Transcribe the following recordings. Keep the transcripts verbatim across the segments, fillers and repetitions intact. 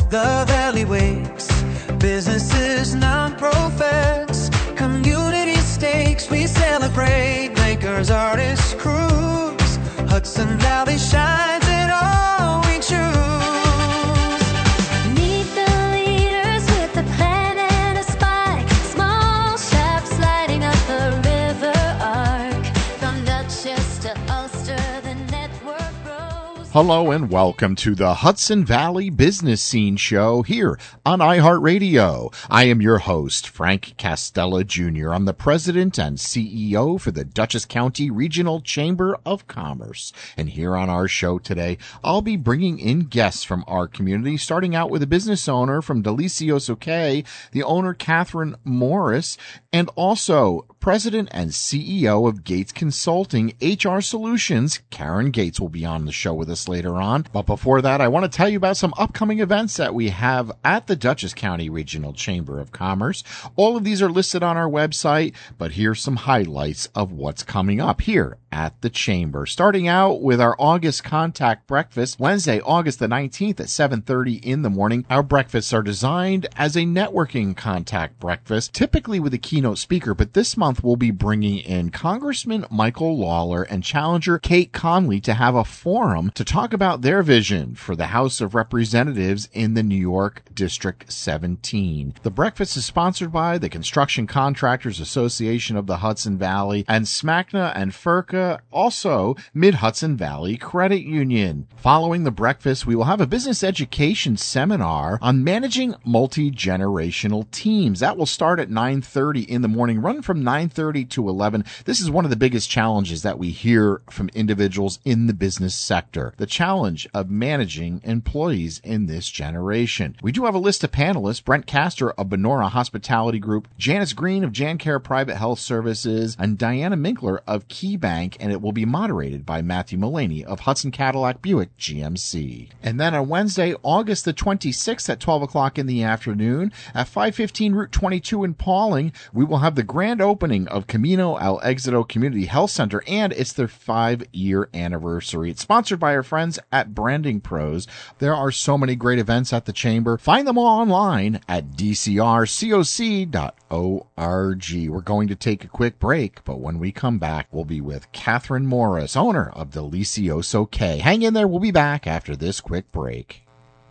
The Valley wakes, businesses, non-profits, community stakes. We celebrate makers, artists, crews. Hudson Valley shines in all we choose. Meet the leaders with a plan and a spike. Small shops lighting up the river arc. From Dutchess to Ulster, the network grows. Hello and welcome to the Hudson Valley Business Scene Show here on iHeartRadio. I am your host, Frank Castella Junior I'm the president and C E O for the Dutchess County Regional Chamber of Commerce. And here on our show today, I'll be bringing in guests from our community, starting out with a business owner from Delicioso K, the owner Catherine Morris, and also president and C E O of Gates Consulting H R Solutions. Karen Gates will be on the show with us later on. But before that, I want to tell you about some upcoming events that we have at the Dutchess County Regional Chamber of Commerce. All of these are listed on our website, but here's some highlights of what's coming up here at the Chamber. Starting out with our August Contact Breakfast, Wednesday, August the nineteenth at seven thirty in the morning. Our breakfasts are designed as a networking contact breakfast, typically with a keynote speaker, but this month we'll be bringing in Congressman Michael Lawler and Challenger Kate Conley to have a forum to talk about their vision for the House of Representatives in the New York District seventeen. The breakfast is sponsored by the Construction Contractors Association of the Hudson Valley and SMACNA and FERCA, also Mid-Hudson Valley Credit Union. Following the breakfast, we will have a business education seminar on managing multi-generational teams. That will start at nine thirty in the morning, run from nine thirty to eleven. This is one of the biggest challenges that we hear from individuals in the business sector, the challenge of managing employees in this generation. We do have a list of panelists: Brent Castor of Benora Hospitality Group, Janice Green of JanCare Private Health Services, and Diana Minkler of KeyBank, and it will be moderated by Matthew Mullaney of Hudson Cadillac Buick G M C. And then on Wednesday, August the twenty-sixth at twelve o'clock in the afternoon at five fifteen Route twenty-two in Pauling, we will have the grand opening of Camino al Éxito Community Health Center, and it's their five-year anniversary. It's sponsored by our friends at Branding Pros. There are so many great events at the Chamber. Find them all online at d c r coc dot org. We're going to take a quick break, but when we come back, we'll be with Catherine Morris, owner of Delicioso K. Hang in there. We'll be back after this quick break.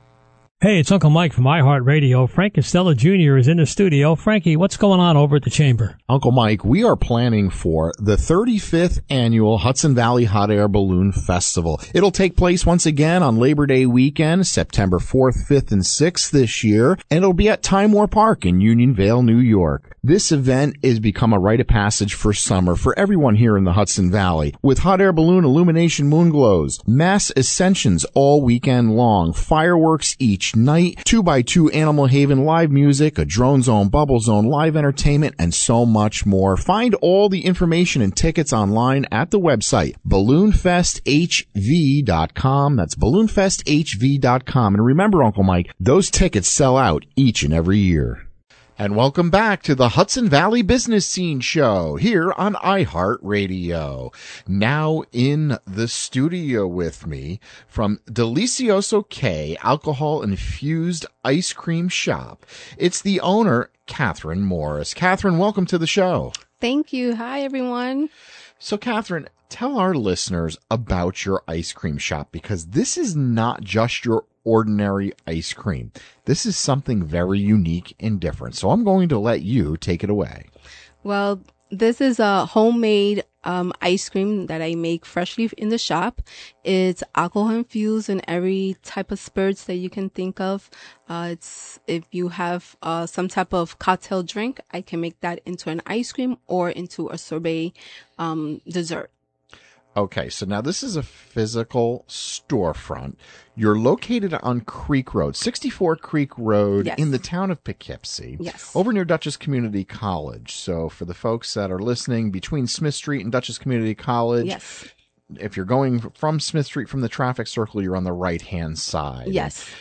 Hey, it's Uncle Mike from iHeartRadio. Frank Costello Junior is in the studio. Frankie, what's going on over at the Chamber? Uncle Mike, we are planning for the thirty-fifth annual Hudson Valley Hot Air Balloon Festival. It'll take place once again on Labor Day weekend, September fourth, fifth, and sixth this year, and it'll be at Time War Park in Unionvale, New York. This event has become a rite of passage for summer for everyone here in the Hudson Valley, with hot air balloon illumination moon glows, mass ascensions all weekend long, fireworks each night, two by two Animal Haven live music, a drone zone, bubble zone, live entertainment, and so much more. Find all the information and tickets online at the website balloon fest h v dot com. That's balloon fest h v dot com. And remember, Uncle Mike, those tickets sell out each and every year. And welcome back to the Hudson Valley Business Scene Show here on iHeartRadio. Now in the studio with me from Delicioso K Alcohol-Infused Ice Cream Shop, it's the owner, Catherine Morris. Catherine, welcome to the show. Thank you. Hi, everyone. So, Catherine, tell our listeners about your ice cream shop, because this is not just your ordinary ice cream. This is something very unique and different. So I'm going to let you take it away. Well, this is a homemade um, ice cream that I make freshly in the shop. It's alcohol infused in every type of spirits that you can think of. Uh, it's if you have uh, some type of cocktail drink, I can make that into an ice cream or into a sorbet um, dessert. Okay, so now this is a physical storefront. You're located on Creek Road, sixty-four Creek Road, yes, in the town of Poughkeepsie, yes, over near Dutchess Community College. So for the folks that are listening, between Smith Street and Dutchess Community College, yes, if you're going from Smith Street from the traffic circle, you're on the right-hand side. Yes. It's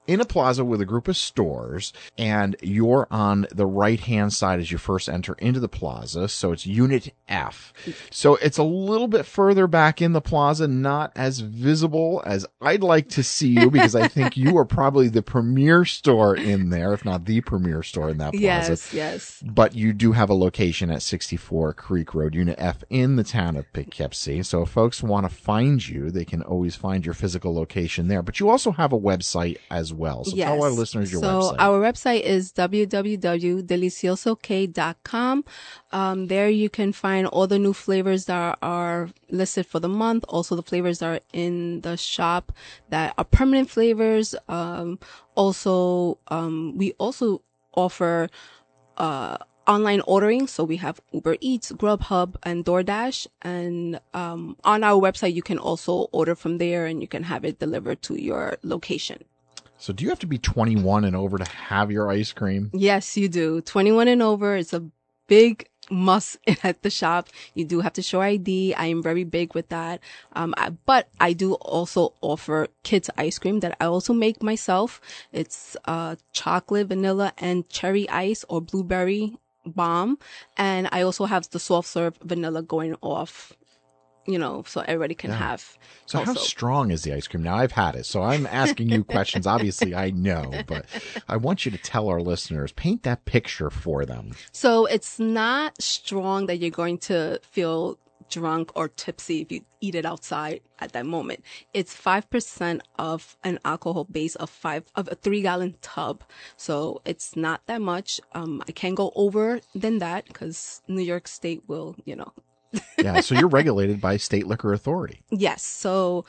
in a plaza with a group of stores, and you're on the right-hand side as you first enter into the plaza. So it's Unit F. So it's a little bit further back in the plaza, not as visible as I'd like to see you, because I think you are probably the premier store in there, if not the premier store in that plaza. Yes, yes. But you do have a location at sixty-four Creek Road, Unit F, in the town of Poughkeepsie. So if folks want to find you, they can always find your physical location there. But you also have a website as well. So Yes. tell our listeners your so website. our website is w w w dot delicioso k dot com. Um, there you can find all the new flavors that are listed for the month. Also the flavors that are in the shop that are permanent flavors. Um, also, um, we also offer, uh, online ordering. So we have Uber Eats, Grubhub, and DoorDash. And, um, on our website, you can also order from there and you can have it delivered to your location. So do you have to be twenty-one and over to have your ice cream? Yes, you do. twenty-one and over is a big must at the shop. You do have to show I D. I am very big with that. Um, I, but I do also offer kids ice cream that I also make myself. It's, uh, chocolate, vanilla, and cherry ice or blueberry bomb. And I also have the soft serve vanilla going off, you know, so everybody can Yeah. have. So how also. strong is the ice cream? Now, I've had it, so I'm asking you questions. Obviously, I know, but I want you to tell our listeners, paint that picture for them. So it's not strong that you're going to feel drunk or tipsy if you eat it outside at that moment. It's five percent of an alcohol base of five, of a three gallon tub. So it's not that much. Um, I can go over than that because New York State will, you know. Yeah, so you're regulated by State Liquor Authority. Yes. So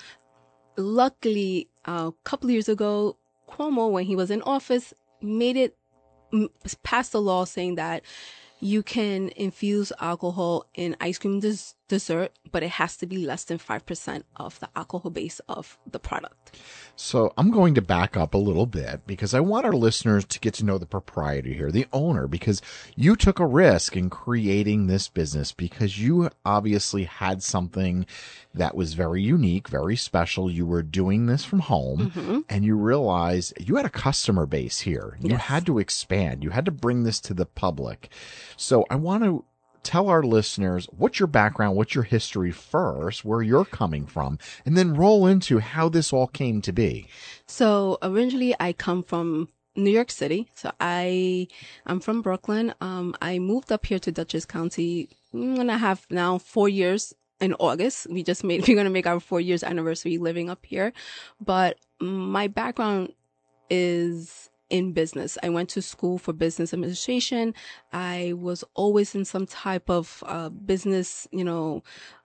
luckily, uh, a couple of years ago, Cuomo, when he was in office, made it, m- passed a law saying that you can infuse alcohol in ice cream des- dessert, but it has to be less than five percent of the alcohol base of the product. So I'm going to back up a little bit because I want our listeners to get to know the proprietor here, the owner, because you took a risk in creating this business because you obviously had something that was very unique, very special. You were doing this from home Mm-hmm. and you realized you had a customer base here. You Yes. had to expand. You had to bring this to the public. So I want to tell our listeners what's your background, what's your history first, where you're coming from, and then roll into how this all came to be. So originally I come from New York City. So I, I'm from Brooklyn. Um, I moved up here to Dutchess County. I'm going to have now four years in August. We just made, we're going to make our four years anniversary living up here. But my background is in business. I went to school for business administration. I was always in some type of, uh, business, you know,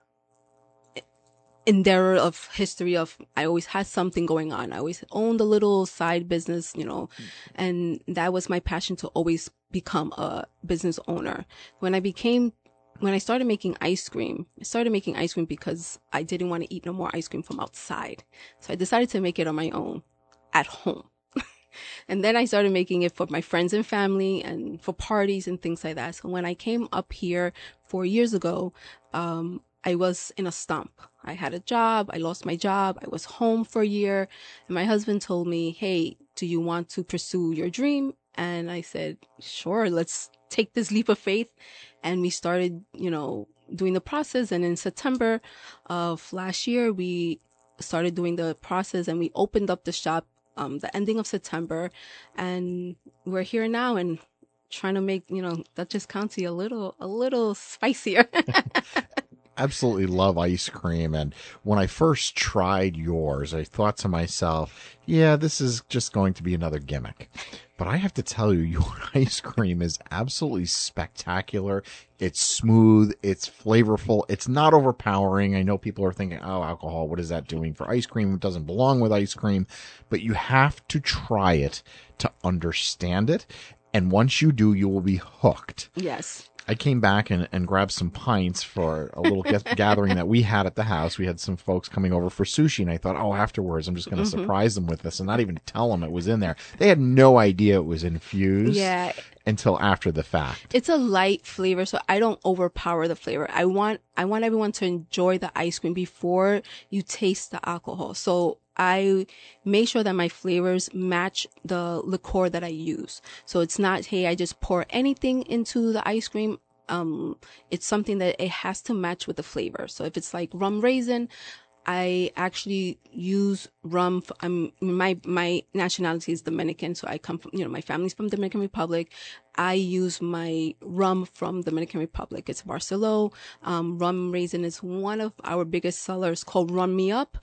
endeavor of history of, I always had something going on. I always owned a little side business, you know, and that was my passion to always become a business owner. When I became, when I started making ice cream, I started making ice cream because I didn't want to eat no more ice cream from outside. So I decided to make it on my own at home. And then I started making it for my friends and family and for parties and things like that. So when I came up here four years ago, um, I was in a slump. I had a job. I lost my job. I was home for a year. And my husband told me, hey, do you want to pursue your dream? And I said, sure, let's take this leap of faith. And we started, you know, doing the process. And in September of last year, we started doing the process and we opened up the shop um the ending of September, and we're here now and trying to make, you know, Dutchess County a little a little spicier. Absolutely love ice cream. And when I first tried yours, I thought to myself, yeah, this is just going to be another gimmick. But I have to tell you, your ice cream is absolutely spectacular. It's smooth. It's flavorful. It's not overpowering. I know people are thinking, oh, alcohol, what is that doing for ice cream? It doesn't belong with ice cream. But you have to try it to understand it. And once you do, you will be hooked. Yes. I came back and, and grabbed some pints for a little get- gathering that we had at the house. We had some folks coming over for sushi, and I thought, oh, afterwards, I'm just going to mm-hmm. surprise them with this and not even tell them it was in there. They had no idea it was infused yeah. until after the fact. It's a light flavor, so I don't overpower the flavor. I want I want everyone to enjoy the ice cream before you taste the alcohol. So I make sure that my flavors match the liqueur that I use. So it's not, hey, I just pour anything into the ice cream. Um, it's something that it has to match with the flavor. So if it's like rum raisin, I actually use rum. f- I'm my my nationality is Dominican, so I come from, you know, my family's from Dominican Republic. I use my rum from Dominican Republic. It's Barcelo. Um, rum raisin is one of our biggest sellers, called Rum Me Up,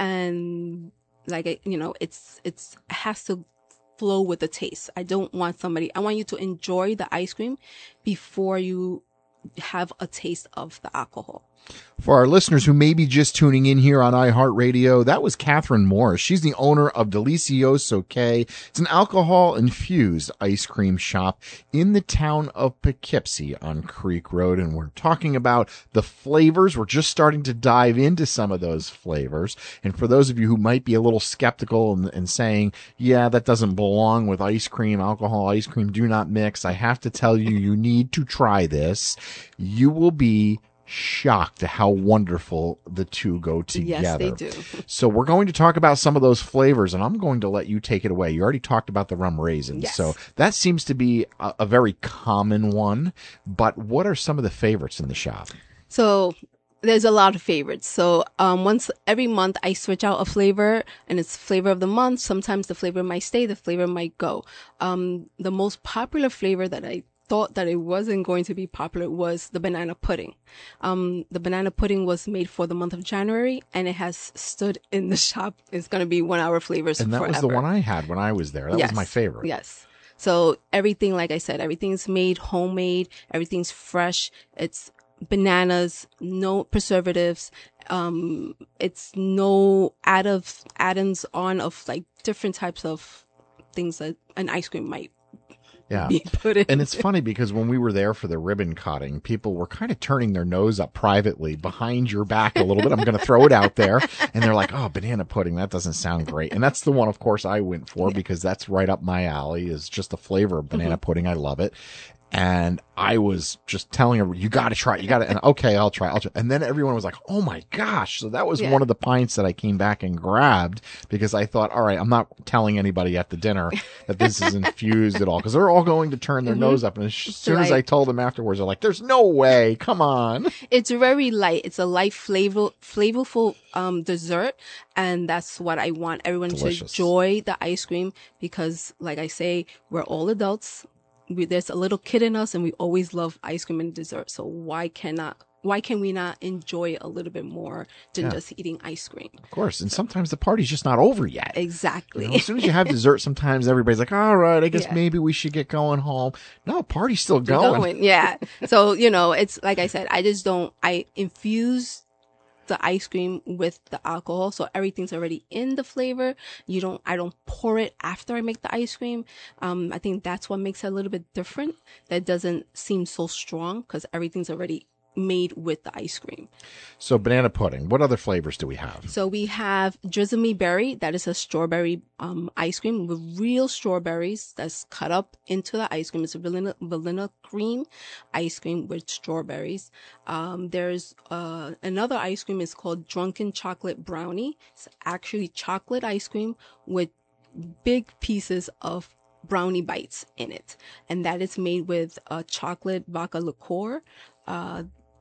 and like I- you know, it's it's it has to flow with the taste. I don't want somebody. I want you to enjoy the ice cream before you have a taste of the alcohol. For our listeners who may be just tuning in here on iHeartRadio, that was Catherine Morris. She's the owner of Delicioso K. It's an alcohol-infused ice cream shop in the town of Poughkeepsie on Creek Road, and we're talking about the flavors. We're just starting to dive into some of those flavors. And for those of you who might be a little skeptical and, and saying, yeah, that doesn't belong with ice cream, alcohol, ice cream, do not mix, I have to tell you, you need to try this. You will be shocked at how wonderful the two go together. Yes, they do. So we're going to talk about some of those flavors, and I'm going to let you take it away. You already talked about the rum raisins. Yes. So that seems to be a, a very common one. But what are some of the favorites in the shop? So there's a lot of favorites. So um, once every month I switch out a flavor, and it's flavor of the month. Sometimes the flavor might stay, the flavor might go. Um, the most popular flavor that I thought that it wasn't going to be popular was the banana pudding. Um, the banana pudding was made for the month of January, and it has stood in the shop. It's going to be one of our flavors And that forever. was the one I had when I was there. That Yes. was my favorite. Yes. So everything, like I said, everything's made homemade. Everything's fresh. It's bananas, no preservatives. Um, it's no add of add-ons on of like different types of things that an ice cream might Yeah. be put in. And it's funny because when we were there for the ribbon cutting, people were kind of turning their nose up privately behind your back a little bit. I'm going to throw it out there. And they're like, oh, banana pudding, that doesn't sound great. And that's the one, of course, I went for because that's right up my alley, is just the flavor of banana pudding. I love it. And I was just telling her, you got to try it. You got to. And okay, I'll try. I'll try. And then everyone was like, oh my gosh. So that was Yeah. one of the pints that I came back and grabbed because I thought, all right, I'm not telling anybody at the dinner that this is infused at all, because they're all going to turn their nose up. And as soon as I Like- told them afterwards, they're like, there's no way. Come on. It's very light. It's a light, flavor, flavorful um, dessert, and that's what I want everyone Delicious. to enjoy the ice cream because, like I say, we're all adults. We, there's a little kid in us, and we always love ice cream and dessert. So why cannot? Why can we not enjoy it a little bit more than Yeah. just eating ice cream? Of course. And sometimes the party's just not over yet. Exactly. You know, as soon as you have dessert, sometimes everybody's like, all right, I guess Yeah. maybe we should get going home. No, party's still Still going. going. Yeah. So, you know, it's like I said, I just don't, I infuse the ice cream with the alcohol. So everything's already in the flavor. You don't, I don't pour it after I make the ice cream. Um, I think that's what makes it a little bit different. That doesn't seem so strong because everything's already made with the ice cream. So banana pudding. What other flavors do we have? So we have Drizzle Me Berry. That is a strawberry um, ice cream with real strawberries that's cut up into the ice cream. It's a vanilla, vanilla cream ice cream with strawberries. Um, there's uh, another ice cream is called Drunken Chocolate Brownie. It's actually chocolate ice cream with big pieces of brownie bites in it. And that is made with uh, chocolate vodka liqueur. Uh,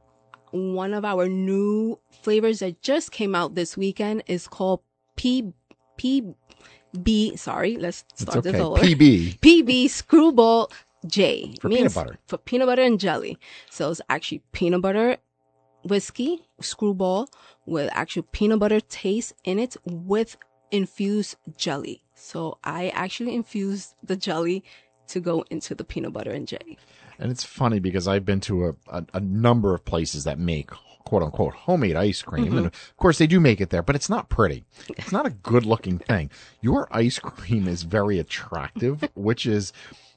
one of our new flavors that just came out this weekend is called P P B. Sorry, let's It's start this okay. over. P B. P B Screwball J. For means peanut butter. For peanut butter and jelly. So it's actually peanut butter whiskey screwball with actual peanut butter taste in it with infused jelly. So I actually infused the jelly to go into the peanut butter and jelly. And it's funny because I've been to a, a, a number of places that make quote unquote homemade ice cream. Mm-hmm. And of course they do make it there, but it's not pretty. It's not a good looking thing. Your ice cream is very attractive, which is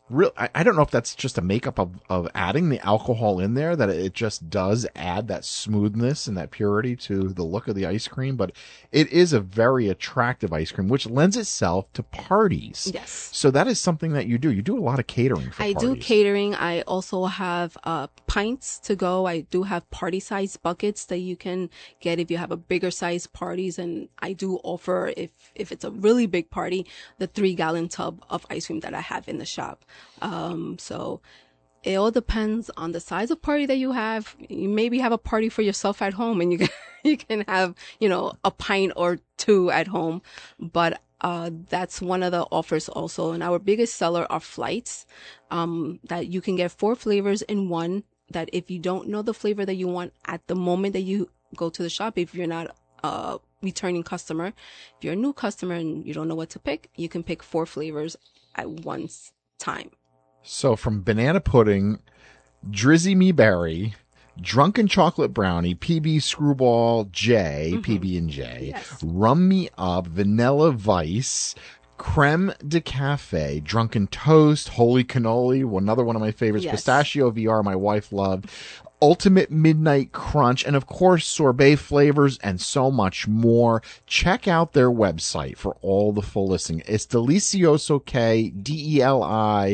real, I, I don't know if that's just a makeup of, of adding the alcohol in there, that it just does add that smoothness and that purity to the look of the ice cream, but it is a very attractive ice cream, which lends itself to parties. Yes. So that is something that you do. You do a lot of catering for I parties. do catering. I also have uh, pints to go. I do have party size buckets that you can get if you have a bigger size parties. And I do offer, if, if it's a really big party, the three gallon tub of ice cream that I have in the shop. Um, so it all depends on the size of party that you have. You maybe have a party for yourself at home and you can, you can have, you know, a pint or two at home. But, uh, that's one of the offers also. And our biggest seller are flights, um, that you can get four flavors in one, that if you don't know the flavor that you want at the moment that you go to the shop, if you're not, uh, returning customer, if you're a new customer and you don't know what to pick, you can pick four flavors at once time. So from banana pudding, Drizzy Me Berry, Drunken Chocolate Brownie, P B Screwball J, mm-hmm. P B and J, yes. Rum Me Up, Vanilla Vice, Creme de Cafe, Drunken Toast, Holy Cannoli, another one of my favorites, yes. Pistachio V R, my wife loved, Ultimate Midnight Crunch, and of course sorbet flavors and so much more. Check out their website for all the full listing. It's Delicioso K, D E L I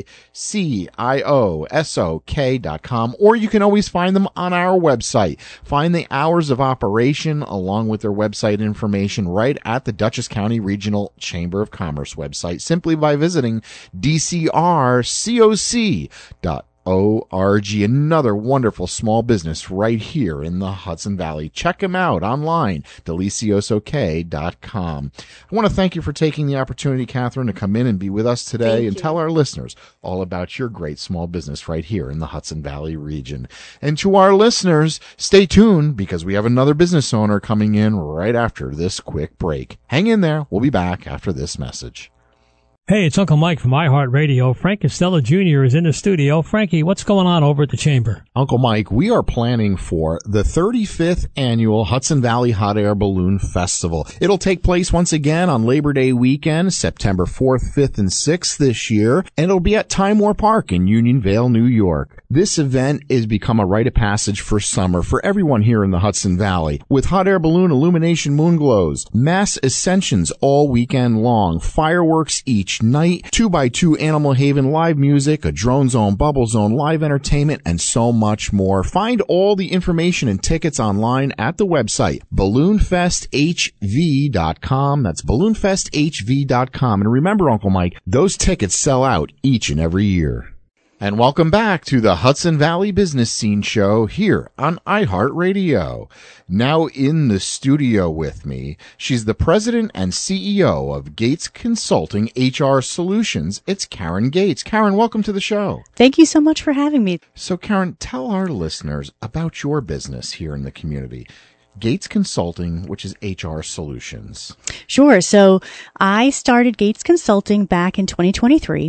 C I O S O K dot com, or you can always find them on our website. Find the hours of operation along with their website information right at the Dutchess County Regional Chamber of Commerce website simply by visiting D C R C O C dot com. O R G, another wonderful small business right here in the Hudson Valley. Check them out online, Delicioso K dot com. I want to thank you for taking the opportunity, Catherine, to come in and be with us today Thank and you. tell our listeners all about your great small business right here in the Hudson Valley region. And to our listeners, stay tuned because we have another business owner coming in right after this quick break. Hang in there. We'll be back after this message. Hey, it's Uncle Mike from iHeartRadio. Frank Costello Junior is in the studio. Frankie, what's going on over at the Chamber? Uncle Mike, we are planning for the thirty-fifth annual Hudson Valley Hot Air Balloon Festival. It'll take place once again on Labor Day weekend, September fourth, fifth, and sixth this year, and it'll be at Time War Park in Unionvale, New York. This event has become a rite of passage for summer for everyone here in the Hudson Valley, with hot air balloon illumination moon glows, mass ascensions all weekend long, fireworks each night, two by two Animal Haven live music, a drone zone, bubble zone, live entertainment, and so much more. Find all the information and tickets online at the website, balloon fest h v dot com. That's balloon fest h v dot com. And remember, Uncle Mike, those tickets sell out each and every year. And welcome back to the Hudson Valley Business Scene Show here on iHeartRadio. Now in the studio with me, she's the president and C E O of Gates Consulting H R Solutions. It's Karen Gates. Karen, welcome to the show. Thank you so much for having me. So Karen, tell our listeners about your business here in the community. Gates Consulting, which is H R Solutions. Sure. So I started Gates Consulting back in twenty twenty-three.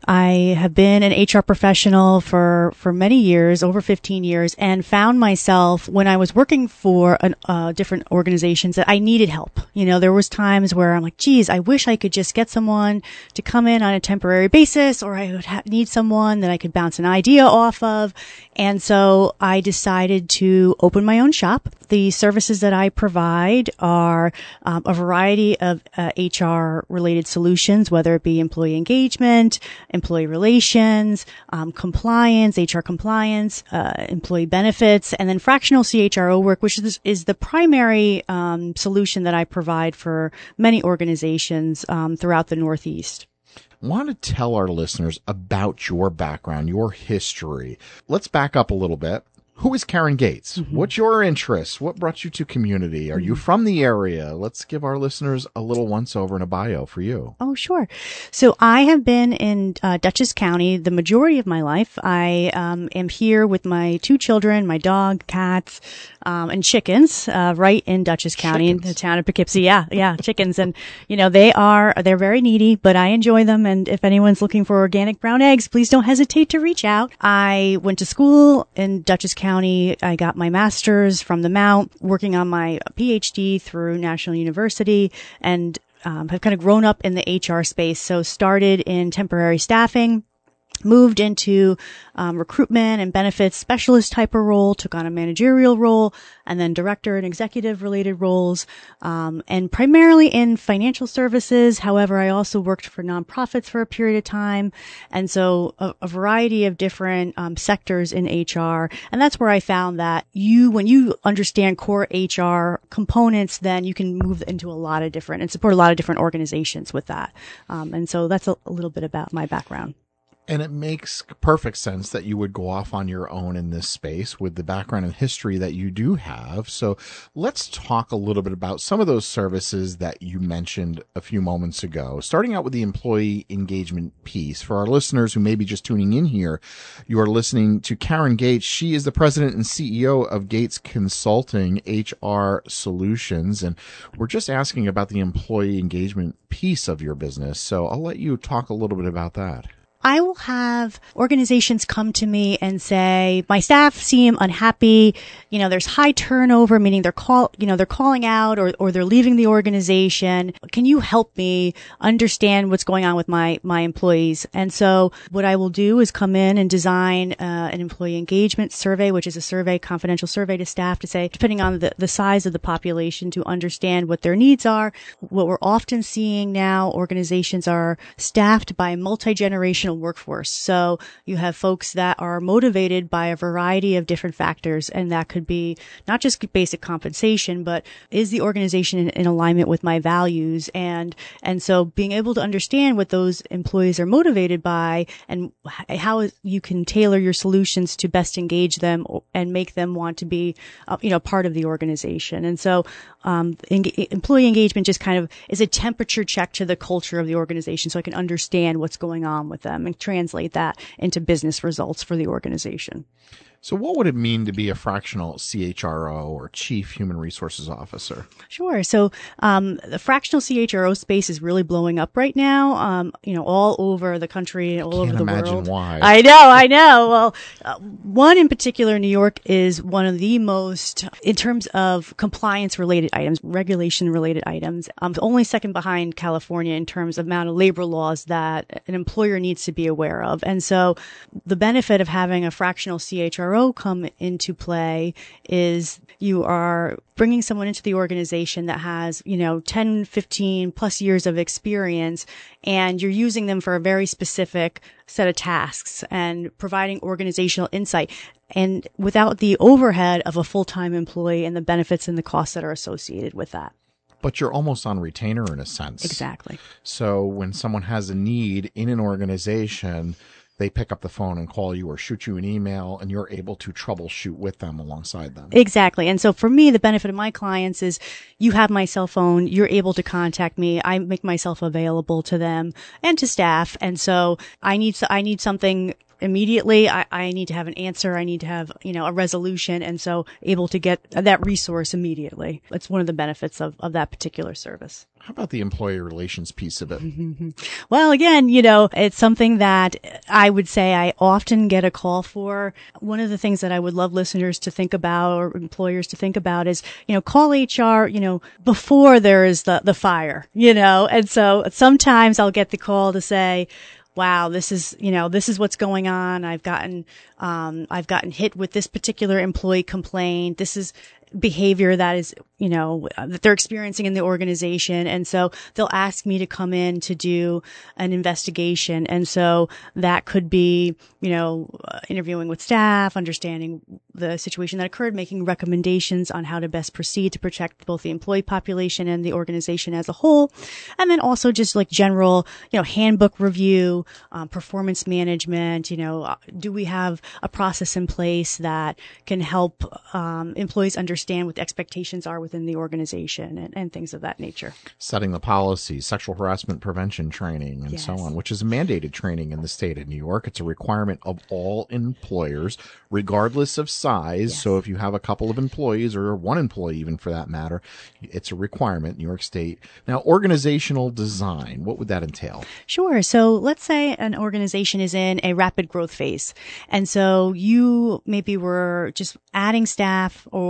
I have been an H R professional for, for many years, over fifteen years, and found myself when I was working for an, uh, different organizations that I needed help. You know, there was times where I'm like, geez, I wish I could just get someone to come in on a temporary basis, or I would ha- need someone that I could bounce an idea off of. And so I decided to open my own shop. The services that I provide are um, a variety of uh, H R related solutions, whether it be employee engagement, employee relations, um, compliance, H R compliance, uh, employee benefits, and then fractional C H R O work, which is, is the primary um, solution that I provide for many organizations um, throughout the Northeast. I want to tell our listeners about your background, your history. Let's back up a little bit. Who is Karen Gates? Mm-hmm. What's your interest? What brought you to community? Are mm-hmm. you from the area? Let's give our listeners a little once over and a bio for you. Oh, sure. So I have been in uh, Dutchess County the majority of my life. I um, am here with my two children, my dog, cats, um, and chickens, uh, right in Dutchess County chickens. In the town of Poughkeepsie. Yeah, yeah, chickens. And, you know, they are, they're very needy, but I enjoy them. And if anyone's looking for organic brown eggs, please don't hesitate to reach out. I went to school in Dutchess County. County. I got my master's from the Mount, working on my P H D through National University, and um, have kind of grown up in the H R space. So started in temporary staffing, moved into um, recruitment and benefits specialist type of role, took on a managerial role, and then director and executive related roles, um, and primarily in financial services. However, I also worked for nonprofits for a period of time, and so a, a variety of different um, sectors in H R. And that's where I found that you, when you understand core H R components, then you can move into a lot of different and support a lot of different organizations with that. Um, and so that's a, a little bit about my background. And it makes perfect sense that you would go off on your own in this space with the background and history that you do have. So let's talk a little bit about some of those services that you mentioned a few moments ago, starting out with the employee engagement piece. For our listeners who may be just tuning in here, you are listening to Karen Gates. She is the president and C E O of Gates Consulting H R Solutions. And we're just asking about the employee engagement piece of your business. So I'll let you talk a little bit about that. I will have organizations come to me and say, my staff seem unhappy. You know, there's high turnover, meaning they're call, you know, they're calling out or, or they're leaving the organization. Can you help me understand what's going on with my, my employees? And so what I will do is come in and design uh, an employee engagement survey, which is a survey, confidential survey to staff to say, depending on the, the size of the population, to understand what their needs are. What we're often seeing now, organizations are staffed by multi-generational workforce. So you have folks that are motivated by a variety of different factors, and that could be not just basic compensation, but is the organization in, in alignment with my values? And, and so being able to understand what those employees are motivated by and how you can tailor your solutions to best engage them and make them want to be, uh, you know, part of the organization. And so, um, en- employee engagement just kind of is a temperature check to the culture of the organization, so I can understand what's going on with them and translate that into business results for the organization. So what would it mean to be a fractional C H R O or Chief Human Resources Officer? Sure. So um, the fractional C H R O space is really blowing up right now, um, you know, all over the country, all over the world. Can't imagine why. I know, I know. Well, uh, one in particular, New York, is one of the most, in terms of compliance-related items, regulation-related items, um, only second behind California in terms of amount of labor laws that an employer needs to be aware of. And so the benefit of having a fractional C H R O come into play is you are bringing someone into the organization that has, you know, ten, fifteen plus years of experience, and you're using them for a very specific set of tasks and providing organizational insight, and without the overhead of a full-time employee and the benefits and the costs that are associated with that. But you're almost on retainer in a sense. Exactly. So when someone has a need in an organization, they pick up the phone and call you or shoot you an email, and you're able to troubleshoot with them alongside them. Exactly. And so for me, the benefit of my clients is you have my cell phone, you're able to contact me, I make myself available to them and to staff. And so I need, I need something immediately. I, I need to have an answer. I need to have, you know, a resolution. And so able to get that resource immediately. It's one of the benefits of, of that particular service. How about the employee relations piece of it? Well, again, you know, it's something that I would say I often get a call for. One of the things that I would love listeners to think about, or employers to think about, is, you know, call H R, you know, before there is the, the fire, you know. And so sometimes I'll get the call to say, wow, this is, you know, this is what's going on. I've gotten, um, I've gotten hit with this particular employee complaint. This is behavior that is, you know, that they're experiencing in the organization. And so they'll ask me to come in to do an investigation. And so that could be, you know, uh, interviewing with staff, understanding the situation that occurred, making recommendations on how to best proceed to protect both the employee population and the organization as a whole. And then also just like general, you know, handbook review, um, performance management, you know, uh, do we have a process in place that can help um, employees understand what the expectations are within the organization, and, and things of that nature. Setting the policy, sexual harassment prevention training, and Yes. so on, which is mandated training in the state of New York. It's a requirement of all employers, regardless of size. Yes. So if you have a couple of employees, or one employee even for that matter, it's a requirement in New York State. Now, organizational design, what would that entail? Sure. So let's say an organization is in a rapid growth phase. And so you maybe were just adding staff or, or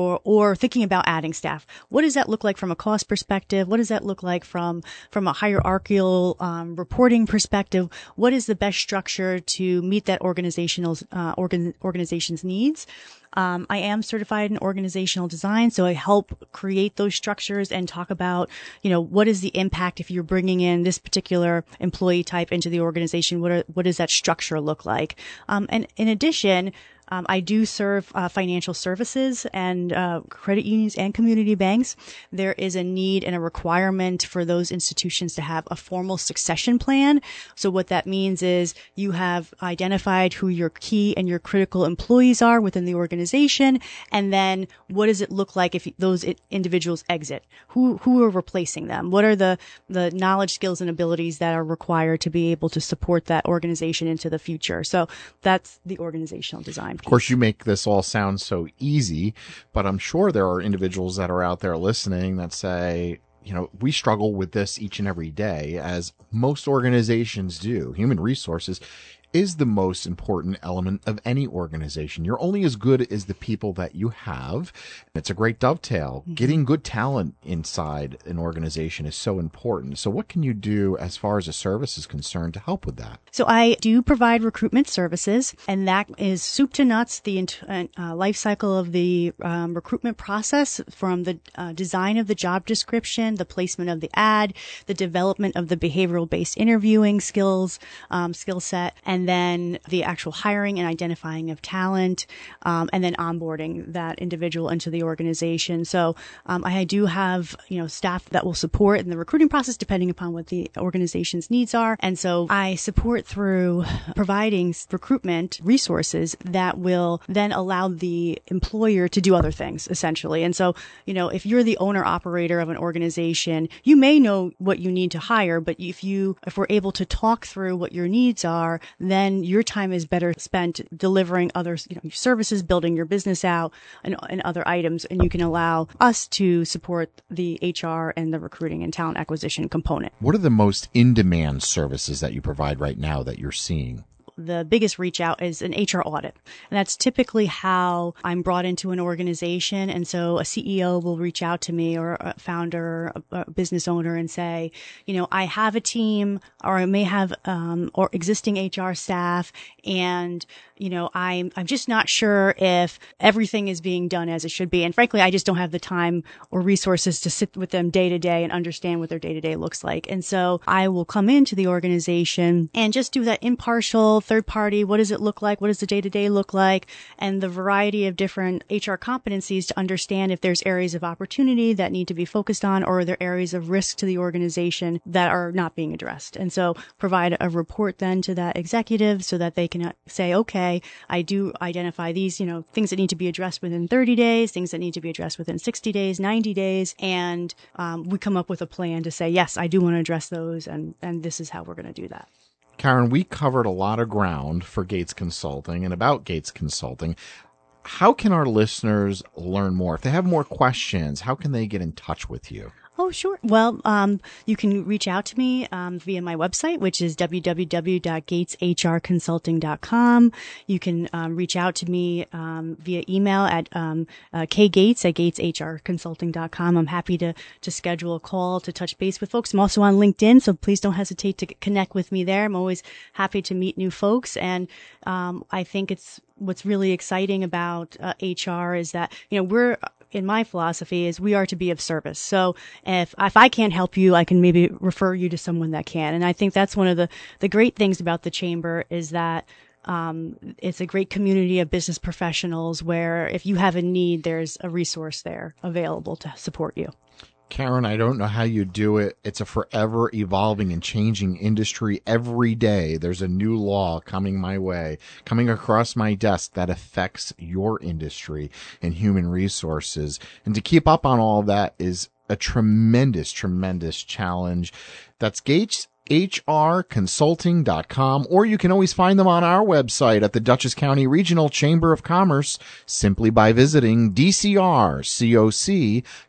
you're thinking about adding staff, what does that look like from a cost perspective? What does that look like from, from a hierarchical um, reporting perspective? What is the best structure to meet that organizational uh, organ, organization's needs? Um, I am certified in organizational design, so I help create those structures and talk about, you know, what is the impact if you're bringing in this particular employee type into the organization? What are, what does that structure look like? Um, and in addition, Um, I do serve uh, financial services and uh, credit unions and community banks. There is a need and a requirement for those institutions to have a formal succession plan. So what that means is you have identified who your key and your critical employees are within the organization, and then what does it look like if those individuals exit? Who who are replacing them? What are the the knowledge, skills, and abilities that are required to be able to support that organization into the future? So that's the organizational design. Of course, you make this all sound so easy, but I'm sure there are individuals that are out there listening that say, you know, we struggle with this each and every day, as most organizations do. Human resources is the most important element of any organization. You're only as good as the people that you have. It's a great dovetail. Mm-hmm. Getting good talent inside an organization is so important. So what can you do as far as a service is concerned to help with that? So I do provide recruitment services, and that is soup to nuts, the uh, life cycle of the um, recruitment process, from the uh, design of the job description, the placement of the ad, the development of the behavioral-based interviewing skills, um, skill set, and then the actual hiring and identifying of talent, um, and then onboarding that individual into the organization. So um, I do have, you know, staff that will support in the recruiting process depending upon what the organization's needs are. And so I support through providing recruitment resources that will then allow the employer to do other things, essentially. And so, you know, if you're the owner operator of an organization, you may know what you need to hire, but if you, if we're able to talk through what your needs are, then your time is better spent delivering other, you know, services, building your business out, and, and other items. And you can allow us to support the H R and the recruiting and talent acquisition component. What are the most in-demand services that you provide right now that you're seeing? The biggest reach out is an H R audit. And that's typically how I'm brought into an organization. And so a C E O will reach out to me, or a founder, a business owner, and say, you know, I have a team, or I may have, um, or existing H R staff, and, you know, I'm, I'm just not sure if everything is being done as it should be. And frankly, I just don't have the time or resources to sit with them day to day and understand what their day to day looks like. And so I will come into the organization and just do that impartial third party. What does it look like? What does the day to day look like? And the variety of different H R competencies to understand if there's areas of opportunity that need to be focused on, or are there areas of risk to the organization that are not being addressed. And so provide a report then to that executive so that they can say, okay, I do identify these, you know, things that need to be addressed within thirty days, things that need to be addressed within sixty days, ninety days. And um, we come up with a plan to say, yes, I do want to address those. And, and this is how we're going to do that. Karen, we covered a lot of ground for Gates Consulting and about Gates Consulting. How can our listeners learn more? If they have more questions, how can they get in touch with you? Oh, sure. Well, um, you can reach out to me um, via my website, which is w w w dot gates h r consulting dot com. You can um, reach out to me um, via email at um, uh, kgates at gates h r consulting dot com. I'm happy to to schedule a call to touch base with folks. I'm also on LinkedIn, so please don't hesitate to connect with me there. I'm always happy to meet new folks, and um, I think it's what's really exciting about uh, H R is that, you know, we're in my philosophy is we are to be of service. So if, if I can't help you, I can maybe refer you to someone that can. And I think that's one of the, the great things about the Chamber is that um, it's a great community of business professionals where if you have a need, there's a resource there available to support you. Karen, I don't know how you do it. It's a forever evolving and changing industry. Every day there's a new law coming my way, coming across my desk that affects your industry and human resources. And to keep up on all that is a tremendous, tremendous challenge. That's Gates H R consulting dot com, or you can always find them on our website at the Dutchess County Regional Chamber of Commerce simply by visiting d c r coc dot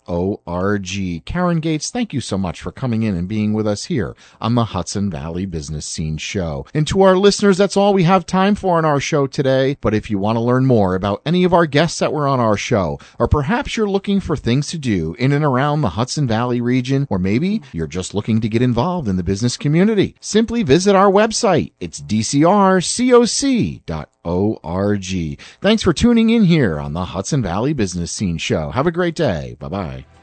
org. Karen Gates, thank you so much for coming in and being with us here on the Hudson Valley Business Scene Show. And to our listeners, that's all we have time for on our show today. But if you want to learn more about any of our guests that were on our show, or perhaps you're looking for things to do in and around the Hudson Valley region, or maybe you're just looking to get involved in the business community, simply visit our website. It's d c r coc dot org. Thanks for tuning in here on the Hudson Valley Business Scene Show. Have a great day. Bye-bye.